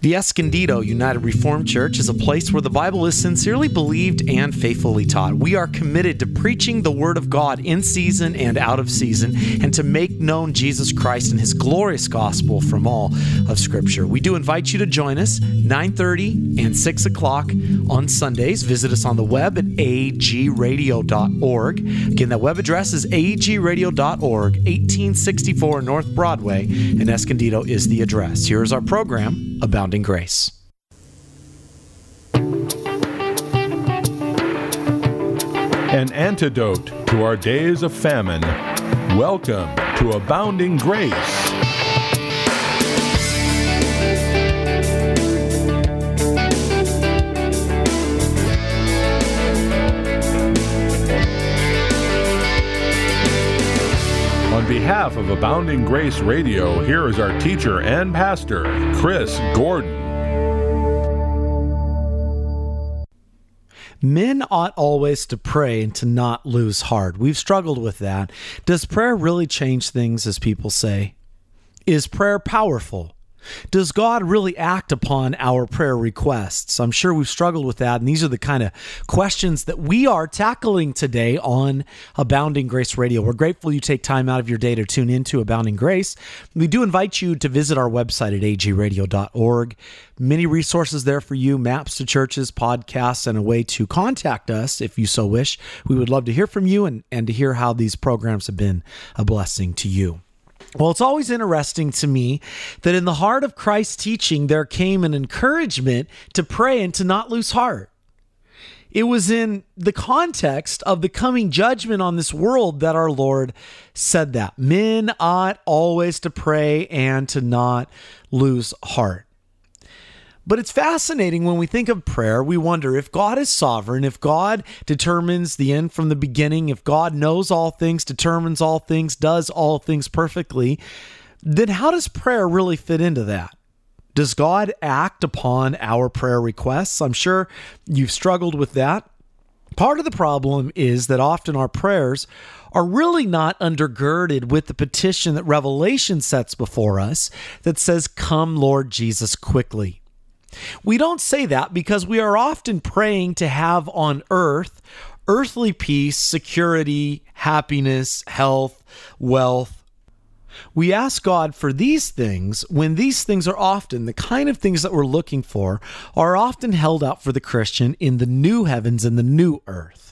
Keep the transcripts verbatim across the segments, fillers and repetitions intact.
The Escondido United Reformed Church is a place where the Bible is sincerely believed and faithfully taught. We are committed to preaching the Word of God in season and out of season, and to make known Jesus Christ and His glorious gospel from all of Scripture. We do invite you to join us nine thirty and six o'clock on Sundays. Visit us on the web at a g radio dot org. Again, that web address is a g radio dot org. eighteen sixty-four North Broadway, and Escondido is the address. Here is our program, Abounding Grace. An antidote to our days of famine. Welcome to Abounding Grace. On behalf of Abounding Grace Radio, here is our teacher and pastor, Chris Gordon. Men ought always to pray and to not lose heart. We've struggled with that. Does prayer really change things, as people say? Is prayer powerful? Does God really act upon our prayer requests? I'm sure we've struggled with that, and these are the kind of questions that we are tackling today on Abounding Grace Radio. We're grateful you take time out of your day to tune into Abounding Grace. We do invite you to visit our website at a g radio dot org. Many resources there for you, maps to churches, podcasts, and a way to contact us if you so wish. We would love to hear from you and, and to hear how these programs have been a blessing to you. Well, it's always interesting to me that in the heart of Christ's teaching, there came an encouragement to pray and to not lose heart. It was in the context of the coming judgment on this world that our Lord said that. Men ought always to pray and to not lose heart. But it's fascinating when we think of prayer, we wonder if God is sovereign, if God determines the end from the beginning, if God knows all things, determines all things, does all things perfectly, then how does prayer really fit into that? Does God act upon our prayer requests? I'm sure you've struggled with that. Part of the problem is that often our prayers are really not undergirded with the petition that Revelation sets before us that says, "Come, Lord Jesus, quickly." We don't say that because we are often praying to have on earth earthly peace, security, happiness, health, wealth. We ask God for these things when these things are often the kind of things that we're looking for are often held out for the Christian in the new heavens and the new earth.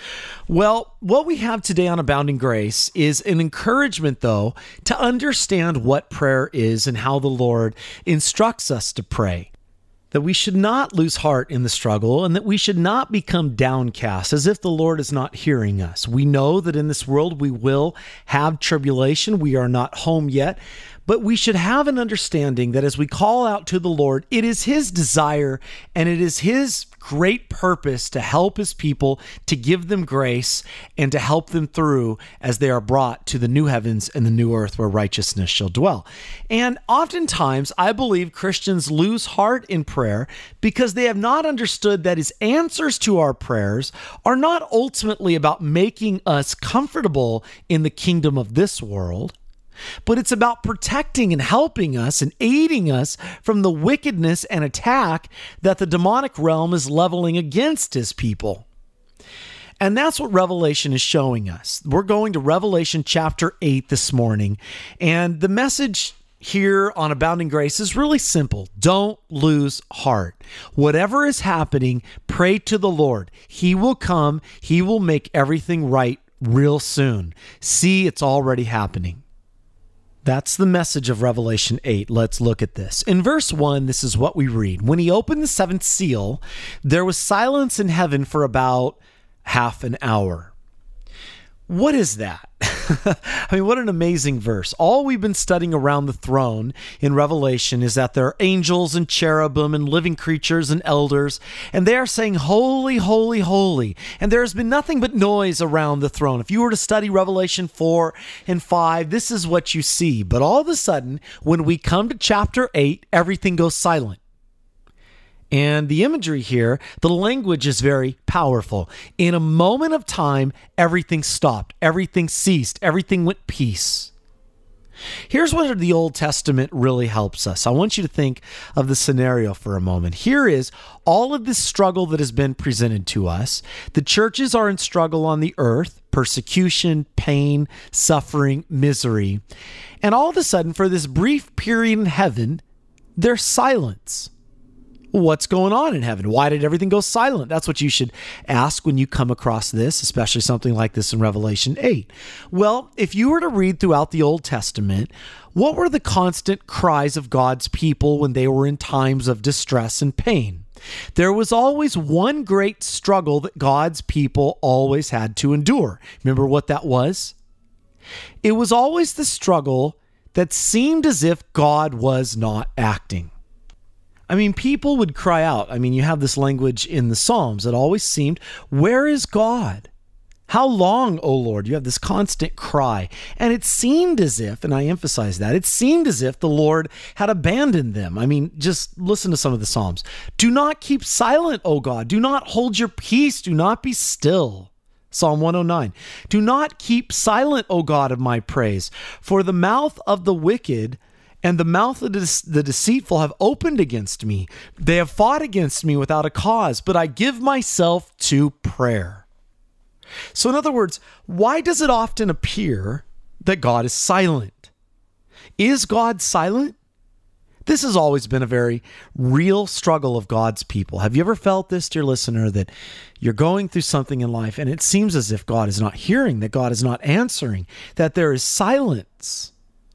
Well, what we have today on Abounding Grace is an encouragement, though, to understand what prayer is and how the Lord instructs us to pray. That we should not lose heart in the struggle and that we should not become downcast as if the Lord is not hearing us. We know that in this world we will have tribulation. We are not home yet, but we should have an understanding that as we call out to the Lord, it is His desire and it is His great purpose to help His people, to give them grace, and to help them through as they are brought to the new heavens and the new earth where righteousness shall dwell. And oftentimes, I believe Christians lose heart in prayer because they have not understood that His answers to our prayers are not ultimately about making us comfortable in the kingdom of this world, but it's about protecting and helping us and aiding us from the wickedness and attack that the demonic realm is leveling against His people. And that's what Revelation is showing us. We're going to Revelation chapter eight this morning, and the message here on Abounding Grace is really simple. Don't lose heart. Whatever is happening, pray to the Lord. He will come. He will make everything right real soon. See, it's already happening. That's the message of Revelation eight. Let's look at this. In verse one, this is what we read. When He opened the seventh seal, there was silence in heaven for about half an hour. What is that? I mean, what an amazing verse. All we've been studying around the throne in Revelation is that there are angels and cherubim and living creatures and elders, and they are saying, holy, holy, holy. And there has been nothing but noise around the throne. If you were to study Revelation four and five, this is what you see. But all of a sudden, when we come to chapter eight, everything goes silent. And the imagery here, the language is very powerful. In a moment of time, everything stopped, everything ceased, everything went peace. Here's where the Old Testament really helps us. I want you to think of the scenario for a moment. Here is all of this struggle that has been presented to us. The churches are in struggle on the earth, persecution, pain, suffering, misery. And all of a sudden, for this brief period in heaven, there's silence. What's going on in heaven? Why did everything go silent? That's what you should ask when you come across this, especially something like this in Revelation eight. Well, if you were to read throughout the Old Testament, what were the constant cries of God's people when they were in times of distress and pain? There was always one great struggle that God's people always had to endure. Remember what that was? It was always the struggle that seemed as if God was not acting. I mean, people would cry out. I mean, you have this language in the Psalms that always seemed, where is God? How long, O Lord? You have this constant cry. And it seemed as if, and I emphasize that, it seemed as if the Lord had abandoned them. I mean, just listen to some of the Psalms. Do not keep silent, O God. Do not hold your peace. Do not be still. Psalm one oh nine. Do not keep silent, O God of my praise, for the mouth of the wicked and the mouth of the deceitful have opened against me. They have fought against me without a cause, but I give myself to prayer. So in other words, why does it often appear that God is silent? Is God silent? This has always been a very real struggle of God's people. Have you ever felt this, dear listener, that you're going through something in life and it seems as if God is not hearing, that God is not answering, that there is silence?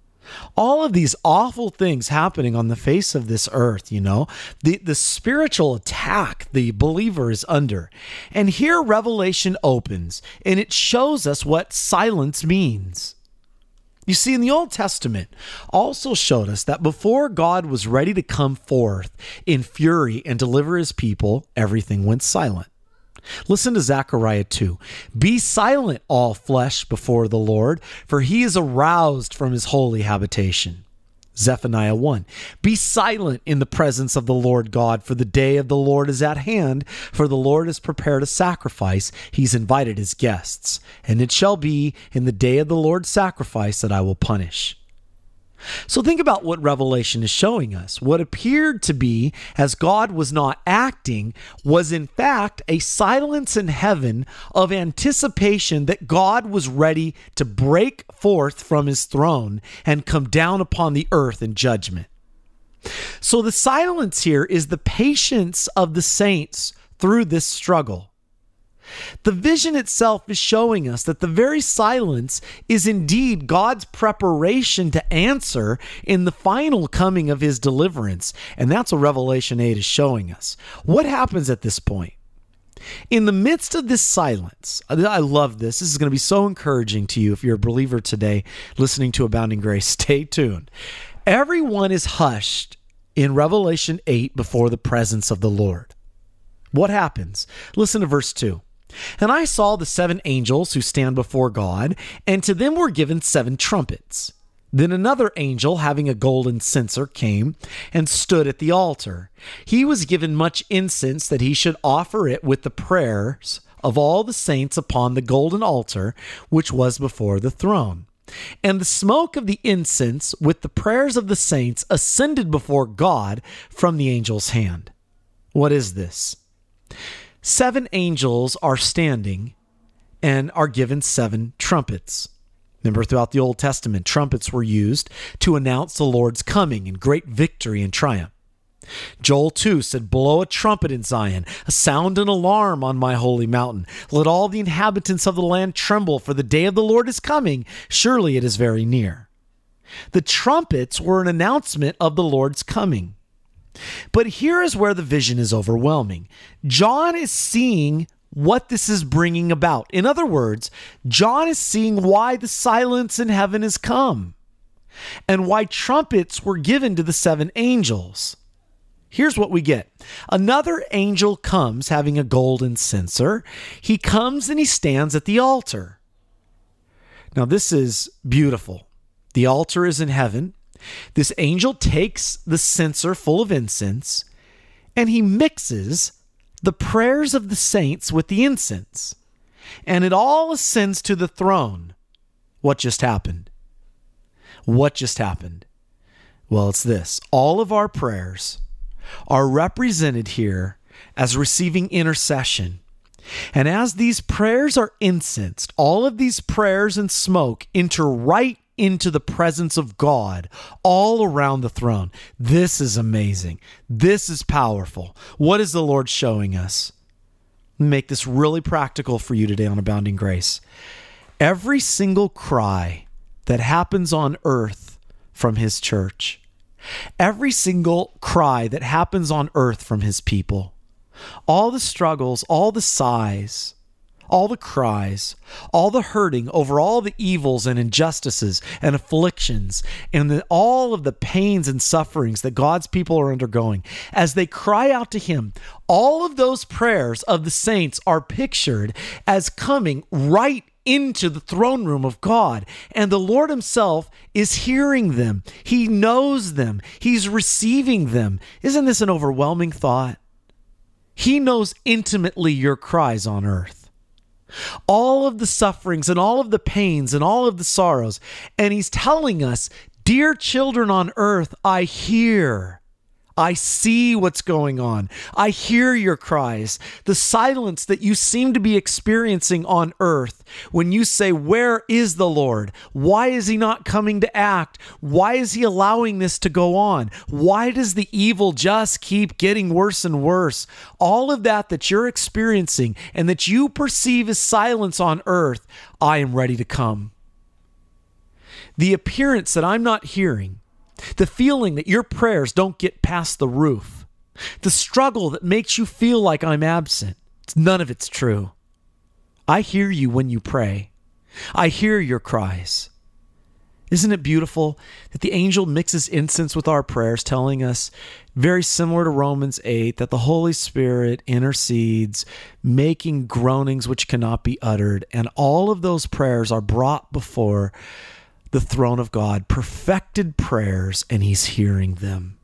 All of these awful things happening on the face of this earth, you know, the, the spiritual attack the believer is under. And here Revelation opens and it shows us what silence means. You see, in the Old Testament also showed us that before God was ready to come forth in fury and deliver his people, everything went silent. Listen to Zechariah two. Be silent, all flesh, before the Lord, for he is aroused from his holy habitation. Zephaniah one. Be silent in the presence of the Lord God, for the day of the Lord is at hand, for the Lord has prepared a sacrifice. He's invited his guests. And it shall be in the day of the Lord's sacrifice that I will punish. So think about what Revelation is showing us. What appeared to be, as God was not acting, was in fact a silence in heaven of anticipation that God was ready to break forth from his throne and come down upon the earth in judgment. So the silence here is the patience of the saints through this struggle. The vision itself is showing us that the very silence is indeed God's preparation to answer in the final coming of his deliverance. And that's what Revelation eight is showing us. What happens at this point? In the midst of this silence, I love this. This is going to be so encouraging to you if you're a believer today listening to Abounding Grace. Stay tuned. Everyone is hushed in Revelation eight before the presence of the Lord. What happens? Listen to verse two. And I saw the seven angels who stand before God, and to them were given seven trumpets. Then another angel, having a golden censer, came and stood at the altar. He was given much incense that he should offer it with the prayers of all the saints upon the golden altar, which was before the throne. And the smoke of the incense with the prayers of the saints ascended before God from the angel's hand. What is this? Seven angels are standing and are given seven trumpets. Remember, throughout the Old Testament, trumpets were used to announce the Lord's coming and great victory and triumph. Joel two said, blow a trumpet in Zion, sound an alarm on my holy mountain. Let all the inhabitants of the land tremble, for the day of the Lord is coming. Surely it is very near. The trumpets were an announcement of the Lord's coming. But here is where the vision is overwhelming. John is seeing what this is bringing about. In other words, John is seeing why the silence in heaven has come and why trumpets were given to the seven angels. Here's what we get. Another angel comes having a golden censer. He comes and he stands at the altar. Now, this is beautiful. The altar is in heaven. This angel takes the censer full of incense and he mixes the prayers of the saints with the incense, and it all ascends to the throne. What just happened? What just happened? Well, it's this. All of our prayers are represented here as receiving intercession. And as these prayers are incensed, all of these prayers and smoke enter right into the presence of God all around the throne. This is amazing. This is powerful. What is the Lord showing us? Make this really practical for you today on Abounding Grace. Every single cry that happens on earth from his church, every single cry that happens on earth from his people, all the struggles, all the sighs, all the cries, all the hurting over all the evils and injustices and afflictions and the, all of the pains and sufferings that God's people are undergoing, as they cry out to him, all of those prayers of the saints are pictured as coming right into the throne room of God. And the Lord himself is hearing them. He knows them. He's receiving them. Isn't this an overwhelming thought? He knows intimately your cries on earth. All of the sufferings and all of the pains and all of the sorrows. And he's telling us, dear children on earth, I hear. I see what's going on. I hear your cries. The silence that you seem to be experiencing on earth when you say, where is the Lord? Why is he not coming to act? Why is he allowing this to go on? Why does the evil just keep getting worse and worse? All of that that you're experiencing and that you perceive as silence on earth, I am ready to come. The appearance that I'm not hearing, the feeling that your prayers don't get past the roof, the struggle that makes you feel like I'm absent, none of it's true. I hear you when you pray. I hear your cries. Isn't it beautiful that the angel mixes incense with our prayers, telling us, very similar to Romans eight, that the Holy Spirit intercedes, making groanings which cannot be uttered, and all of those prayers are brought before the throne of God, perfected prayers, and he's hearing them.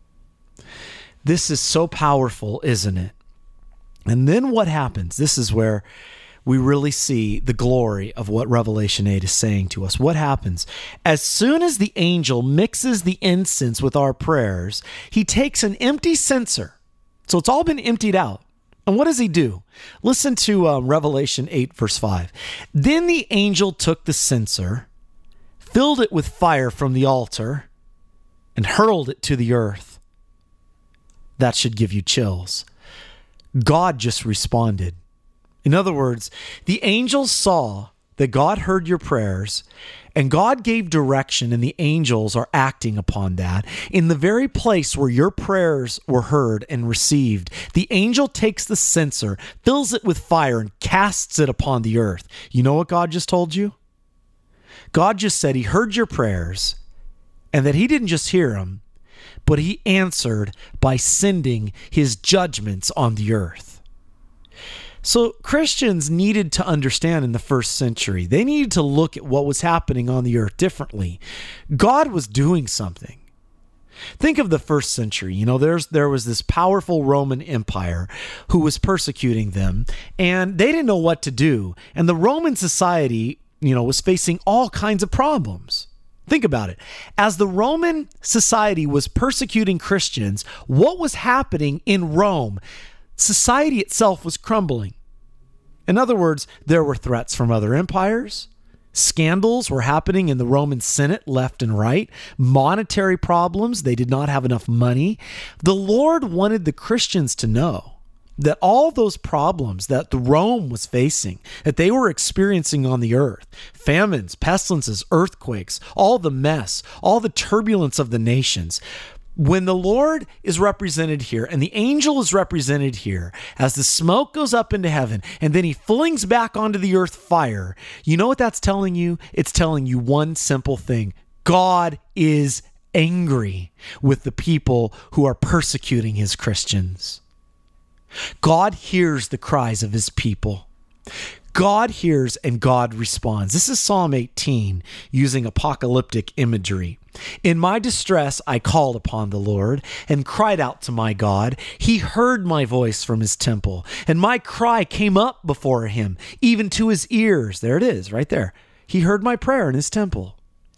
This is so powerful, isn't it? And then what happens? This is where we really see the glory of what Revelation eight is saying to us. What happens? As soon as the angel mixes the incense with our prayers, he takes an empty censer. So it's all been emptied out. And what does he do? Listen to um, Revelation eight, verse five. Then the angel took the censer, filled it with fire from the altar, and hurled it to the earth. That should give you chills. God just responded. In other words, the angels saw that God heard your prayers, and God gave direction, and the angels are acting upon that. In the very place where your prayers were heard and received, the angel takes the censer, fills it with fire, and casts it upon the earth. You know what God just told you? God just said he heard your prayers, and that he didn't just hear them, but he answered by sending his judgments on the earth. So Christians needed to understand in the first century, they needed to look at what was happening on the earth differently. God was doing something. Think of the first century. You know, there's there was this powerful Roman Empire who was persecuting them, and they didn't know what to do. And the Roman society, you know, was facing all kinds of problems. Think about it. As the Roman society was persecuting Christians, what was happening in Rome? Society itself was crumbling. In other words, there were threats from other empires. Scandals were happening in the Roman Senate left and right. Monetary problems. They did not have enough money. The Lord wanted the Christians to know that all those problems that the Rome was facing, that they were experiencing on the earth, famines, pestilences, earthquakes, all the mess, all the turbulence of the nations, when the Lord is represented here and the angel is represented here, as the smoke goes up into heaven and then he flings back onto the earth fire, you know what that's telling you? It's telling you one simple thing. God is angry with the people who are persecuting his Christians. God hears the cries of his people. God hears and God responds. This is Psalm eighteen using apocalyptic imagery. In my distress, I called upon the Lord and cried out to my God. He heard my voice from his temple, and my cry came up before him, even to his ears. There it is, right there. He heard my prayer in his temple.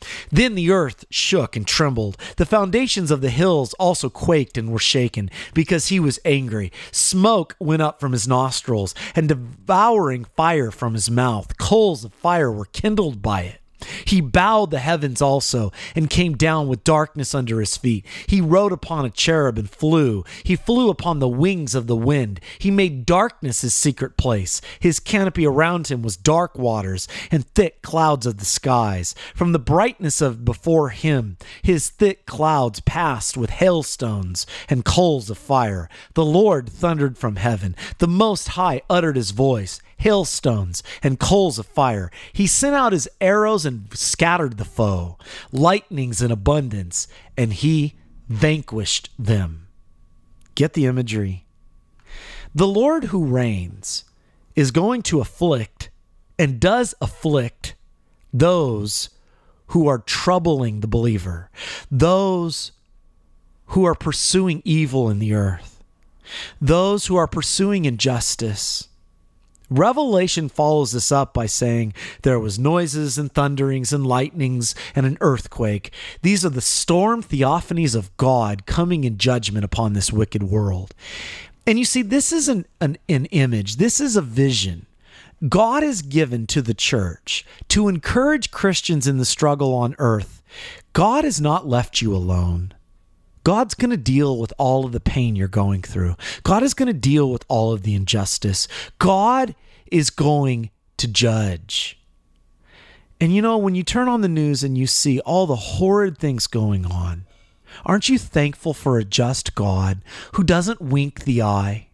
Then the earth shook and trembled. The foundations of the hills also quaked and were shaken, because he was angry. Smoke went up from his nostrils, and devouring fire from his mouth. Coals of fire were kindled by it. He bowed the heavens also, and came down with darkness under his feet. He rode upon a cherub and flew. He flew upon the wings of the wind. He made darkness his secret place. His canopy around him was dark waters and thick clouds of the skies. From the brightness of before him, his thick clouds passed with hailstones and coals of fire. The Lord thundered from heaven. The Most High uttered his voice. Hailstones and coals of fire. He sent out his arrows and scattered the foe, lightnings in abundance, and he vanquished them. Get the imagery. The Lord who reigns is going to afflict and does afflict those who are troubling the believer, those who are pursuing evil in the earth, those who are pursuing injustice. Revelation follows this up by saying there was noises and thunderings and lightnings and an earthquake. These are the storm theophanies of God coming in judgment upon this wicked world. And you see, this isn't an, an image. This is a vision. God is given to the church to encourage Christians in the struggle on earth. God has not left you alone. God's going to deal with all of the pain you're going through. God is going to deal with all of the injustice. God is going to judge. And you know, when you turn on the news and you see all the horrid things going on, aren't you thankful for a just God who doesn't wink the eye?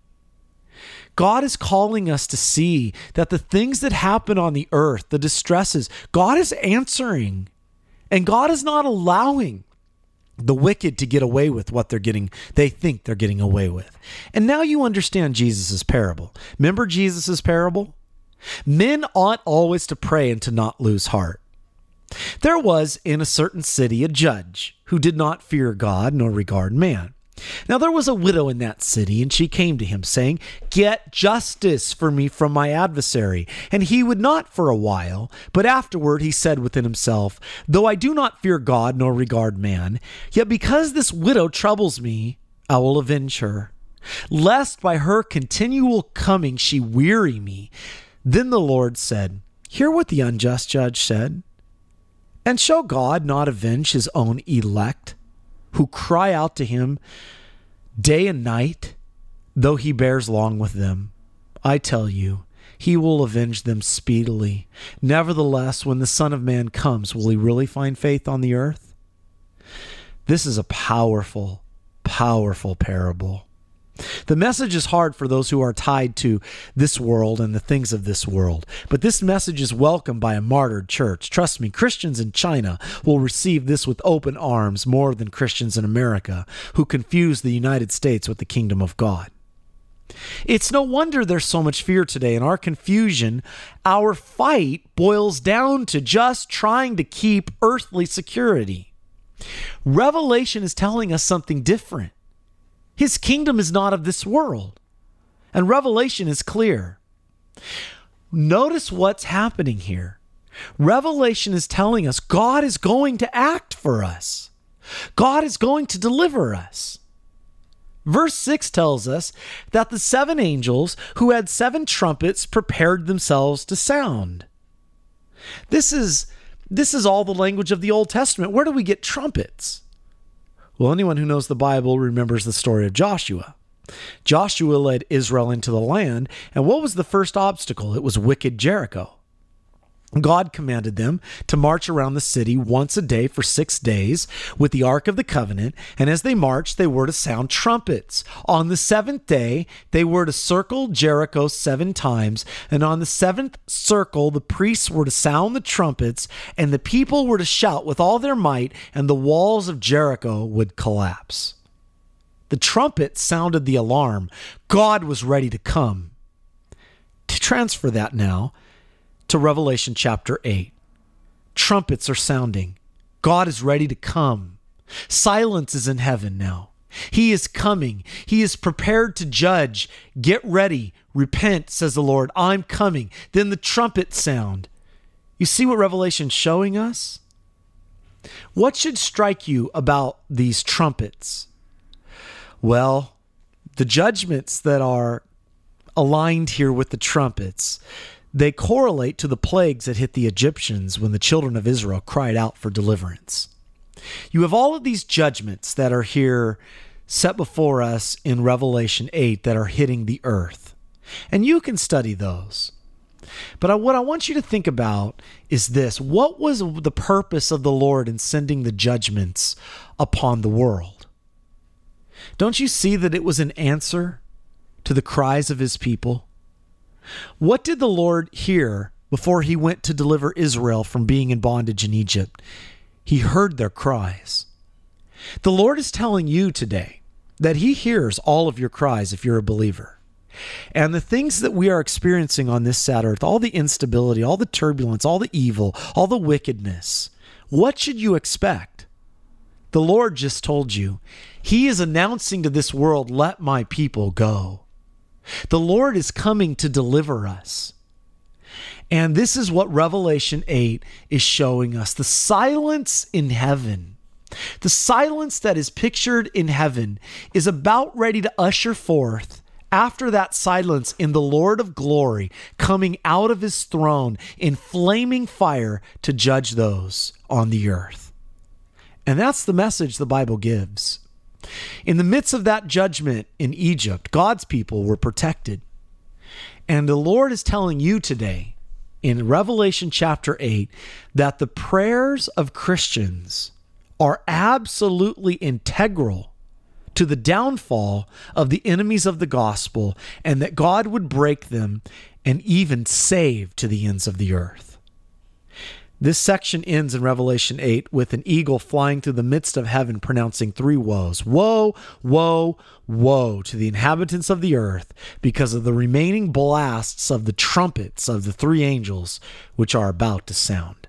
God is calling us to see that the things that happen on the earth, the distresses, God is answering, and God is not allowing the wicked to get away with what they're getting, they think they're getting away with. And now you understand Jesus' parable. Remember Jesus' parable? Men ought always to pray and to not lose heart. There was in a certain city a judge who did not fear God nor regard man. Now there was a widow in that city, and she came to him, saying, "Get justice for me from my adversary." And he would not for a while, but afterward he said within himself, "Though I do not fear God nor regard man, yet because this widow troubles me, I will avenge her, lest by her continual coming she weary me." Then the Lord said, "Hear what the unjust judge said. And shall God not avenge his own elect, who cry out to him day and night, though he bears long with them? I tell you, he will avenge them speedily. Nevertheless, when the Son of Man comes, will he really find faith on the earth?" This is a powerful, powerful parable. The message is hard for those who are tied to this world and the things of this world, but this message is welcomed by a martyred church. Trust me, Christians in China will receive this with open arms more than Christians in America, who confuse the United States with the kingdom of God. It's no wonder there's so much fear today. In our confusion, our fight boils down to just trying to keep earthly security. Revelation is telling us something different. His kingdom is not of this world. And Revelation is clear. Notice what's happening here. Revelation is telling us God is going to act for us. God is going to deliver us. Verse six tells us that the seven angels who had seven trumpets prepared themselves to sound. This is, this is all the language of the Old Testament. Where do we get trumpets? Well, anyone who knows the Bible remembers the story of Joshua. Joshua led Israel into the land, and what was the first obstacle? It was wicked Jericho. God commanded them to march around the city once a day for six days with the Ark of the Covenant, and as they marched, they were to sound trumpets. On the seventh day, they were to circle Jericho seven times, and on the seventh circle, the priests were to sound the trumpets, and the people were to shout with all their might, and the walls of Jericho would collapse. The trumpet sounded the alarm. God was ready to come. To transfer that now to Revelation chapter eight. Trumpets are sounding. God is ready to come. Silence is in heaven now. He is coming. He is prepared to judge. Get ready. Repent, says the Lord. I'm coming. Then the trumpets sound. You see what Revelation's showing us? What should strike you about these trumpets? Well, the judgments that are aligned here with the trumpets, they correlate to the plagues that hit the Egyptians when the children of Israel cried out for deliverance. You have all of these judgments that are here set before us in Revelation eight that are hitting the earth. And you can study those. But what I want you to think about is this. What was the purpose of the Lord in sending the judgments upon the world? Don't you see that it was an answer to the cries of his people? What did the Lord hear before he went to deliver Israel from being in bondage in Egypt? He heard their cries. The Lord is telling you today that he hears all of your cries if you're a believer. And the things that we are experiencing on this sad earth, all the instability, all the turbulence, all the evil, all the wickedness, what should you expect? The Lord just told you, he is announcing to this world, let my people go. The Lord is coming to deliver us. And this is what Revelation eight is showing us. The silence in heaven, the silence that is pictured in heaven is about ready to usher forth after that silence in the Lord of glory coming out of his throne in flaming fire to judge those on the earth. And that's the message the Bible gives. In the midst of that judgment in Egypt, God's people were protected. And the Lord is telling you today in Revelation chapter eight that the prayers of Christians are absolutely integral to the downfall of the enemies of the gospel, and that God would break them and even save to the ends of the earth. This section ends in Revelation eight with an eagle flying through the midst of heaven pronouncing three woes. Woe, woe, woe to the inhabitants of the earth because of the remaining blasts of the trumpets of the three angels which are about to sound.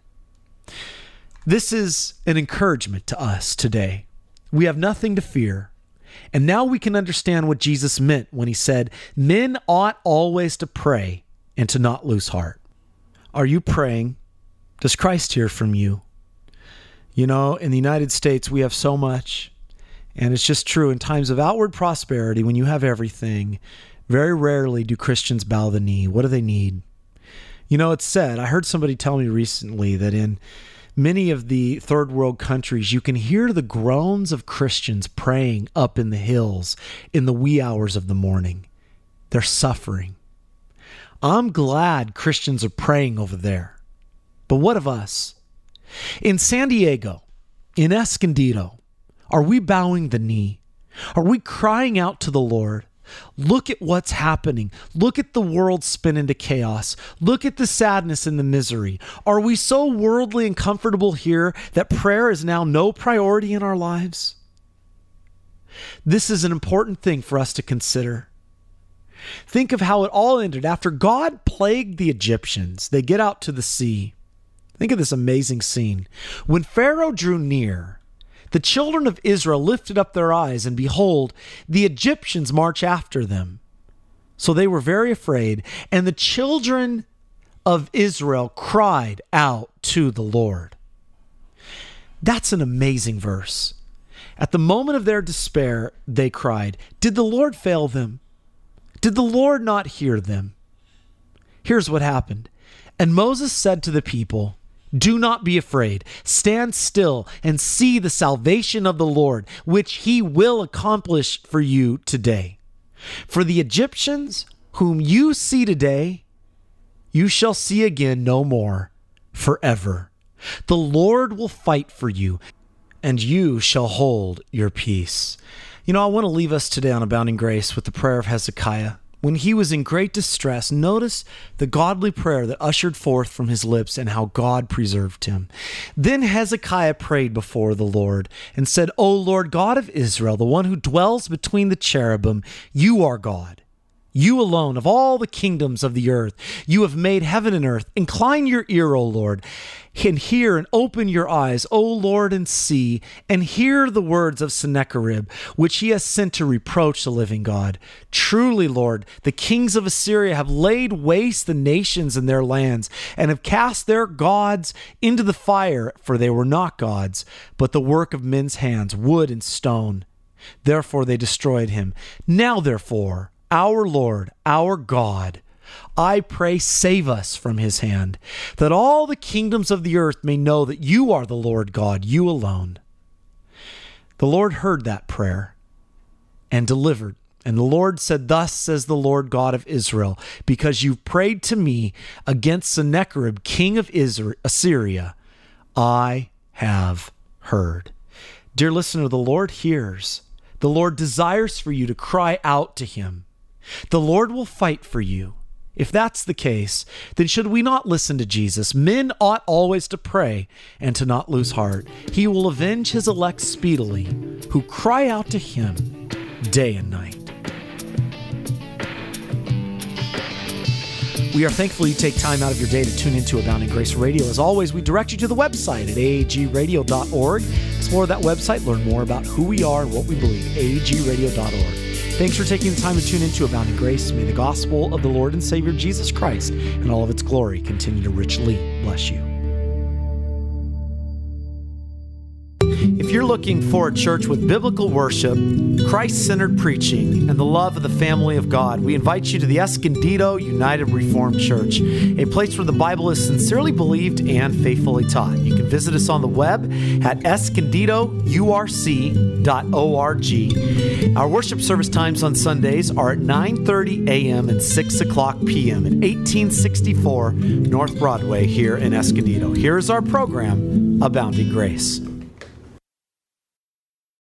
This is an encouragement to us today. We have nothing to fear. And now we can understand what Jesus meant when he said, men ought always to pray and to not lose heart. Are you praying? Does Christ hear from you? You know, in the United States, we have so much, and it's just true. In times of outward prosperity, when you have everything, very rarely do Christians bow the knee. What do they need? You know, it's said, I heard somebody tell me recently that in many of the third world countries, you can hear the groans of Christians praying up in the hills in the wee hours of the morning. They're suffering. I'm glad Christians are praying over there. But what of us? In San Diego, in Escondido, are we bowing the knee? Are we crying out to the Lord? Look at what's happening. Look at the world spin into chaos. Look at the sadness and the misery. Are we so worldly and comfortable here that prayer is now no priority in our lives? This is an important thing for us to consider. Think of how it all ended. After God plagued the Egyptians, they get out to the sea. Think of this amazing scene. When Pharaoh drew near, the children of Israel lifted up their eyes, and behold, the Egyptians march after them. So they were very afraid, and the children of Israel cried out to the Lord. That's an amazing verse. At the moment of their despair, they cried, did the Lord fail them? Did the Lord not hear them? Here's what happened. And Moses said to the people, do not be afraid. Stand still and see the salvation of the Lord, which he will accomplish for you today. For the Egyptians whom you see today, you shall see again no more forever. The Lord will fight for you, and you shall hold your peace. You know, I want to leave us today on Abounding Grace with the prayer of Hezekiah. When he was in great distress, notice the godly prayer that ushered forth from his lips and how God preserved him. Then Hezekiah prayed before the Lord and said, O Lord God of Israel, the one who dwells between the cherubim, you are God. you alone, of all the kingdoms of the earth. You have made heaven and earth. Incline your ear, O Lord, and hear and open your eyes, O Lord, and see, and hear the words of Sennacherib, which he has sent to reproach the living God. Truly, Lord, the kings of Assyria have laid waste the nations and their lands, and have cast their gods into the fire, for they were not gods, but the work of men's hands, wood and stone. Therefore they destroyed him. Now, therefore, our Lord, our God, I pray, save us from his hand, that all the kingdoms of the earth may know that you are the Lord God, you alone. The Lord heard that prayer and delivered. And the Lord said, thus says the Lord God of Israel, because you've prayed to me against Sennacherib, king of Israel, Assyria, I have heard. Dear listener, the Lord hears. The Lord desires for you to cry out to him. The Lord will fight for you. If that's the case, then should we not listen to Jesus? Men ought always to pray and to not lose heart. He will avenge his elect speedily, who cry out to him day and night. We are thankful you take time out of your day to tune into Abounding Grace Radio. As always, we direct you to the website at a a g radio dot org. Explore that website, learn more about who we are and what we believe, a a g radio dot org. Thanks for taking the time to tune into Abounding Grace. May the gospel of the Lord and Savior Jesus Christ and all of its glory continue to richly bless you. If you're looking for a church with biblical worship, Christ-centered preaching, and the love of the family of God, we invite you to the Escondido United Reformed Church, a place where the Bible is sincerely believed and faithfully taught. You can visit us on the web at escondido u r c dot org. Our worship service times on Sundays are at nine thirty a.m. and six o'clock p.m. at eighteen sixty-four North Broadway here in Escondido. Here is our program, Abounding Grace.